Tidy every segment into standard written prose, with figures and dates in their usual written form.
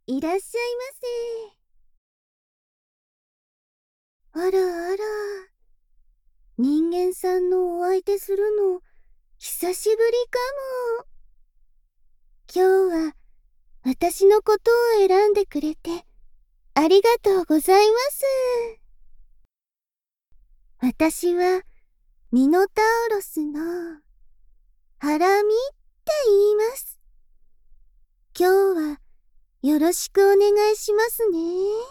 いらっしゃいませ。あらあら、人間さんのお相手するの久しぶりかも。今日は私のことを選んでくれてありがとうございます。私はミノタウロスのハラミって言います。今日はよろしくお願いしますね。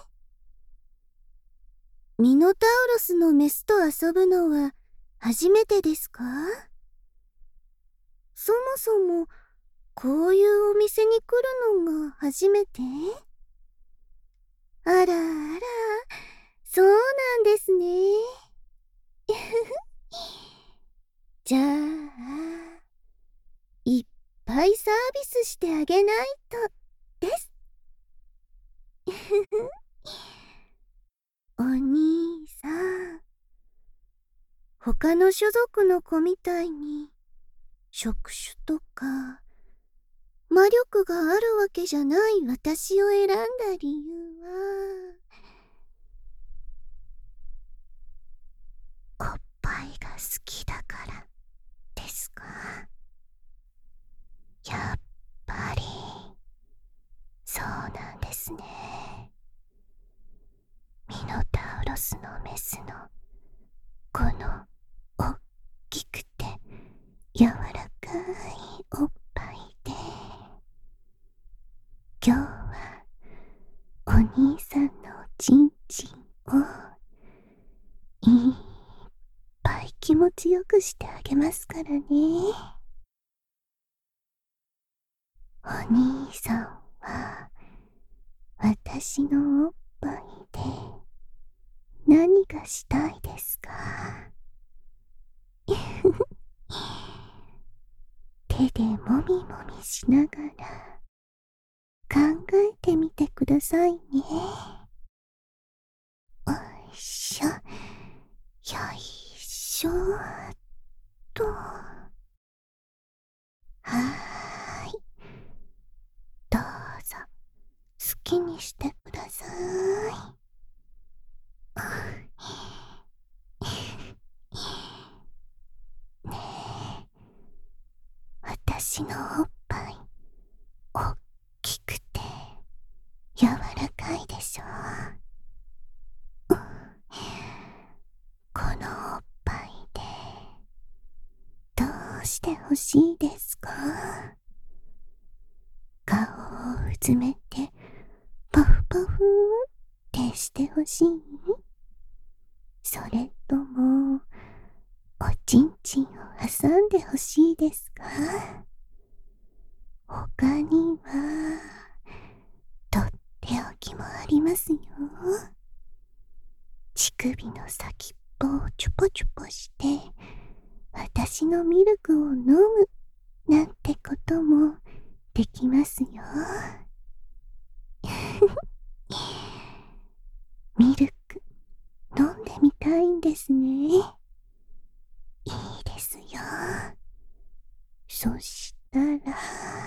ミノタウロスのメスと遊ぶのは初めてですか？そもそもこういうお店に来るのが初めて？あらあら、そうなんですね。じゃあ、いっぱいサービスしてあげないとです。お兄さん、他の種族の子みたいに触手とか魔力があるわけじゃない私を選んだ理由は、おっぱいが好きだからですか？やっぱりそうなんですね。ミノタウロスのメスのこのおっきくて柔らかいおっぱいで、今日はお兄さんのおちんちんをいっぱい気持ちよくしてあげますからね。お兄さんは私のおっぱいで何がしたいですか？手でもみもみしながら考えてみてくださいね。おいしょ、よいしょっと。はーい、どうぞ好きにしてください。ねえ、私のおっぱいおっきくて柔らかいでしょ？このおっぱいでどうしてほしいですか？顔をうずめてパフパフってしてほしい？それともおちんちんを挟んでほしいですか？他にはとっておきもありますよ。乳首の先っぽをチュポチュポして私のミルクを飲むなんてこともできますよ。ミルク飲んでみたいんですね。いいですよ。そしたら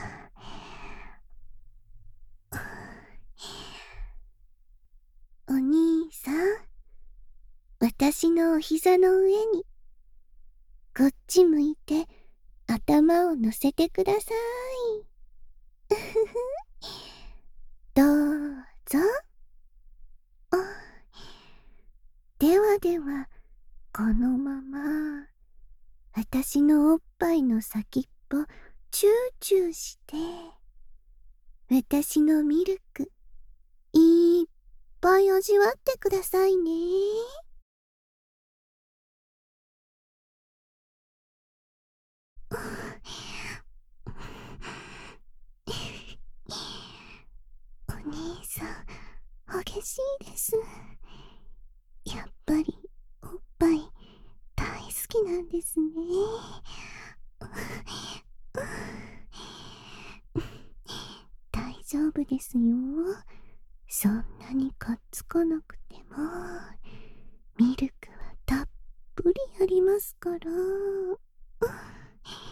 お兄さん、私のお膝の上にこっち向いて頭を乗せてください。どうぞ。ではでは、このまま私のおっぱいの先っぽチューチューして私のミルクいっぱい味わってくださいね。お兄さん激しいです。やっぱりおっぱい大好きなんですね。大丈夫ですよ。そんなにかっつかなくてもミルクはたっぷりありますから、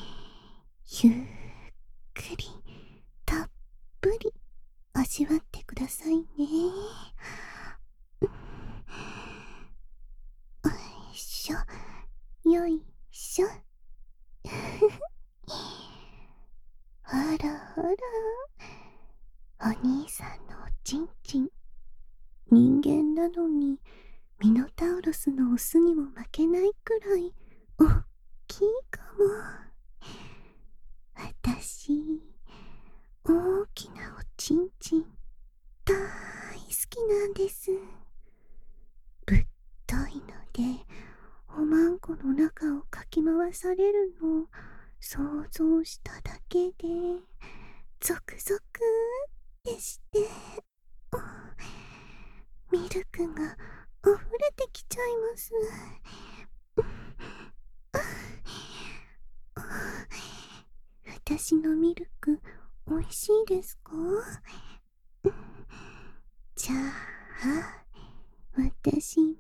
ゆっくりたっぷり味わってくら、お兄さんのおちんちん、人間なのにミノタウロスのオスにも負けないくらいおっきいかも。私、大きなおちんちん大好きなんです。ぶっといのでおまんこの中をかき回されるのを想像しただけでゾクゾクってしてミルクが溢れてきちゃいます。私のミルクおいしいですか？じゃあ私も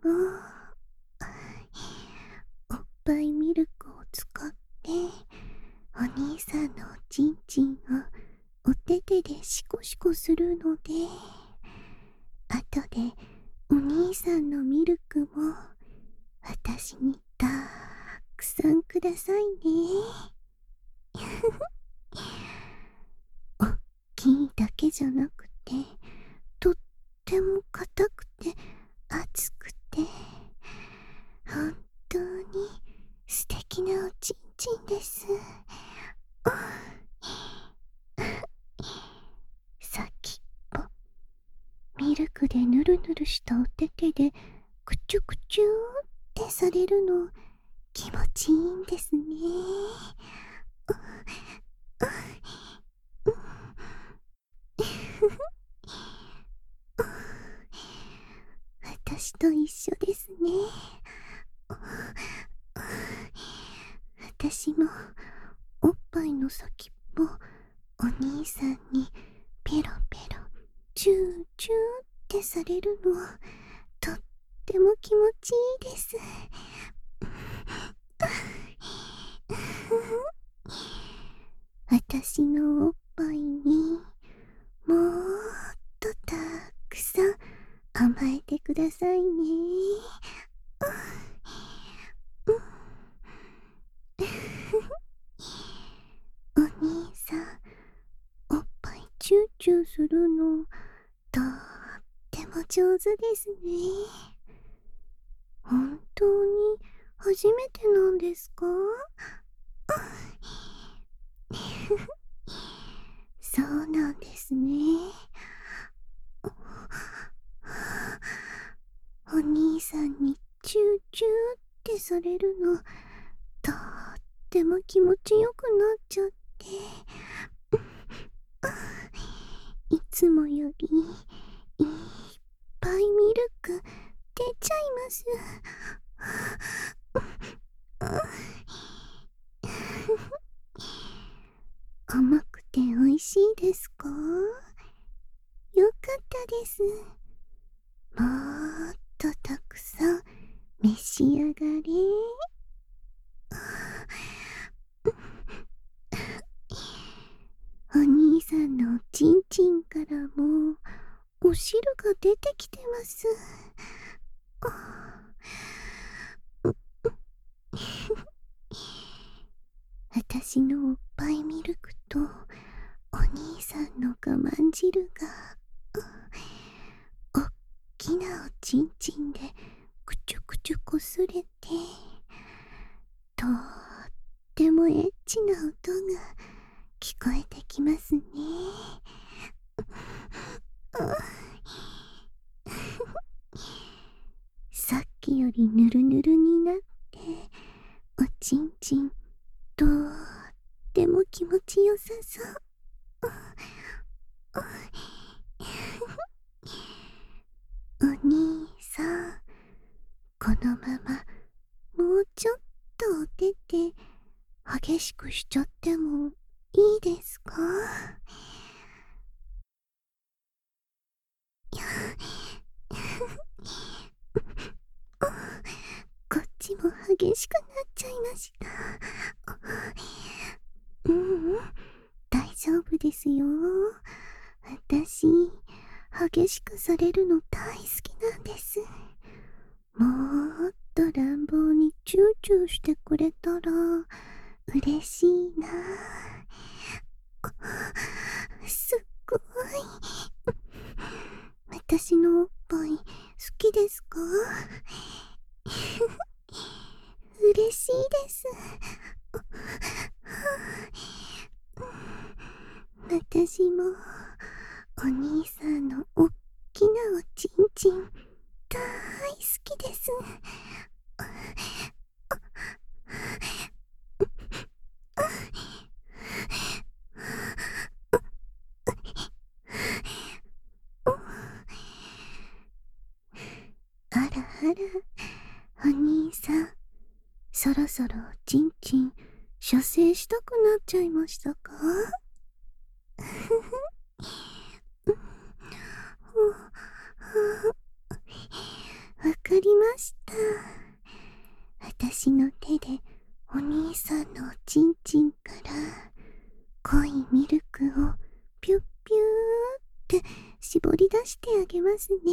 おっぱいミルクを使ってお兄さんのおちんちんをお手手でシコシコするので、後でお兄さんのミルクも私にたくさんくださいね。おっきいだけじゃなくてとっても硬くて熱くて本当に素敵なおちんちんです。先っぽミルクでぬるぬるしたお手手でくちゅくちゅってされるの気持ちいいんですね。私と一緒ですね。私もおっぱいの先っぽお兄さんにペロペロチューチューってされるのとっても気持ちいいです。私のおっぱいにもっとたくさん甘えてくださいね。お兄さん、おっぱいチューチューするのとっても上手ですね。本当に初めてなんですか？そうなんですね。お兄さんにチューチューってされるのとっても気持ちよくなっちゃっていつもよりいっぱいミルク出ちゃいます。甘くて美味しいですか？よかったです。もっとたくさん召し上がれ。お兄さんのおちんちんからもお汁が出てきてます。私のおっぱいミルクとお兄さんの我慢汁がおっきなおちんちんでくちゅくちゅこすれてとってもエッチな音が聞こえてきますね。さっきよりぬるぬるになっておちんちんとっても気持ちよさそう。お兄さん、このままもうちょっとお手手激しくしちゃってもいいですか？こっちも激しくなっちゃいました。うん、大丈夫ですよ。私、激しくされるの大好きなんです。もっと乱暴にチューチューしてくれたら嬉しいな。 すっごい。私のおっぱい好きですか？嬉しいです。私もお兄さんのおっきなおちんちん大好きです。あらあら、お兄さん、そろそろおちんちん射精したくなっちゃいましたか？わかりました。私の手でお兄さんのおちんちんから濃いミルクをピュッピューって絞り出してあげますね。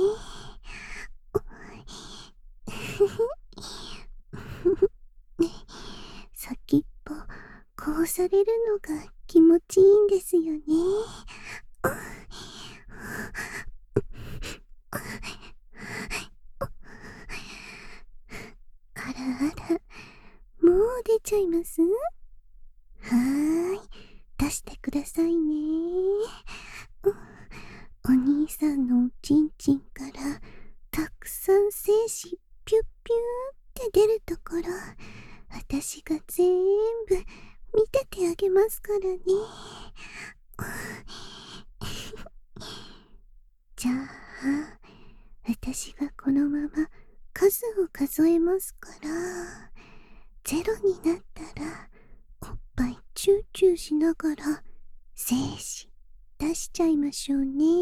先っぽこうされるのが気持ちいいんですよね。あらあら、もう出ちゃいます？はーい、出してくださいね。お兄さんのおちんちんからたくさん精子ピュッピューって出るところ、私が全部見ててあげますからね。じゃあ、私がこのまま数を数えますから、ゼロになったらおっぱいチューチューしながら精子出しちゃいましょうね。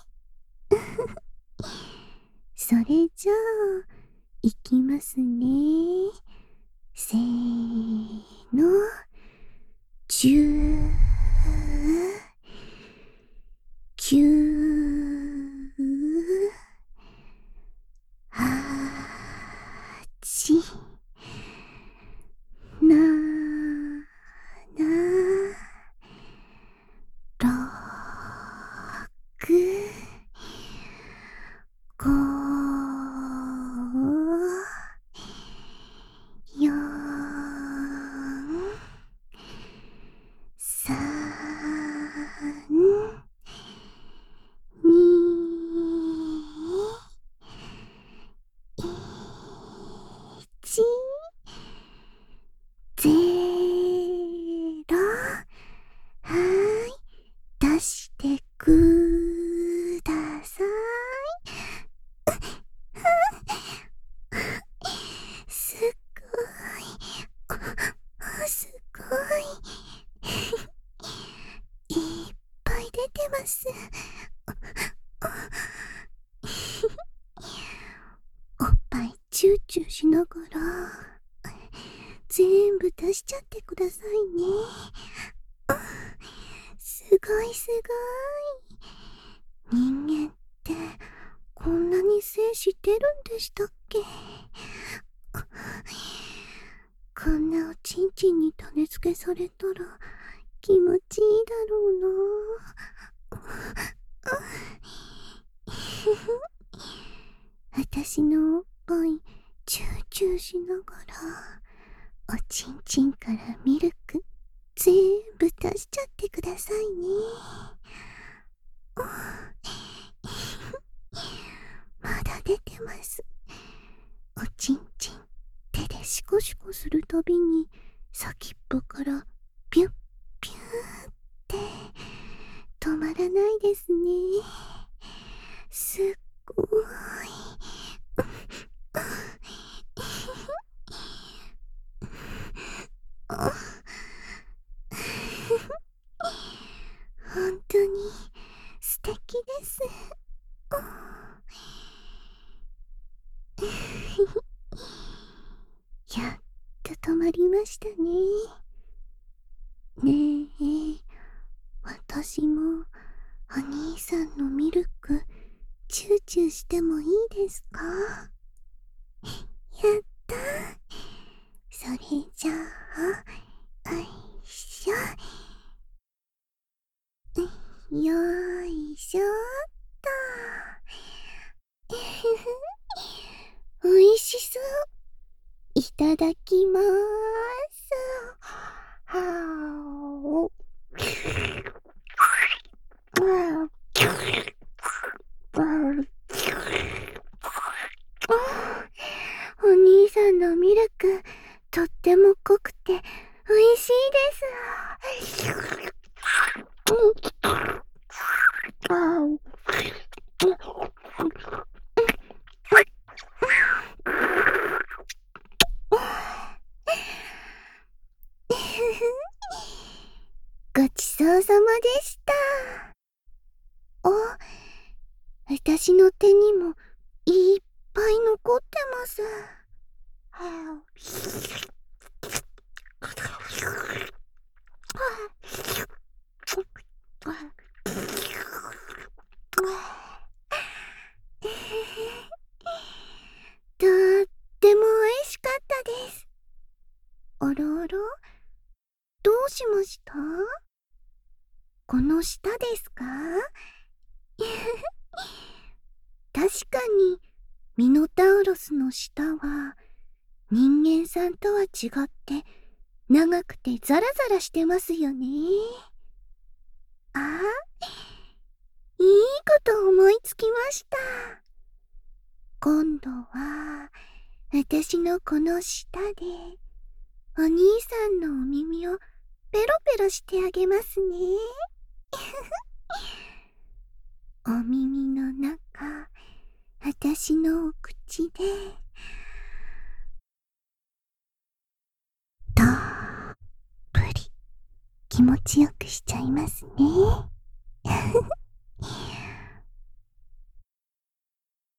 それじゃあ、いきますね。せーの、10、9、8、7、6、5、4、3、2、1、ゼロ。はーい、出してください。すっごい、すごい、いっぱい出てます。おっぱいチューチューしながら全部出しちゃってくださいね。すごいすごい。人間ってこんなに精子出るんでしたっけ？こんなおちんちんに種付けされたら気持ちいいだろうな。私のおっぱいチューチューしながらおちんちんからミルク全部出しちゃってくださいね。まだ出てます。おちんちん手でシコシコするたびに先っぽからピュッピューって止まらないですね。すっごい。本当に素敵です。やっと止まりましたね。ねえ、私もお兄さんのミルクチューチューしてもいいですか？やったー。それじゃあ、よいしょ。 よーいしょっと。おいしそう。いただきまーす。はーお。お兄さんのミルク、とっても濃くて、美味しいです。ごちそうさまでした。あ、私の手にもいっぱい残ってます。とっても美味しかったです。あらあら、どうしました？この舌ですか？確かにミノタウロスの舌は人間さんとは違って長くてザラザラしてますよね。あ、いいこと思いつきました。今度は私のこの舌でお兄さんのお耳をペロペロしてあげますね。お耳の中、私のお口でたっぷり気持ちよくしちゃいますね。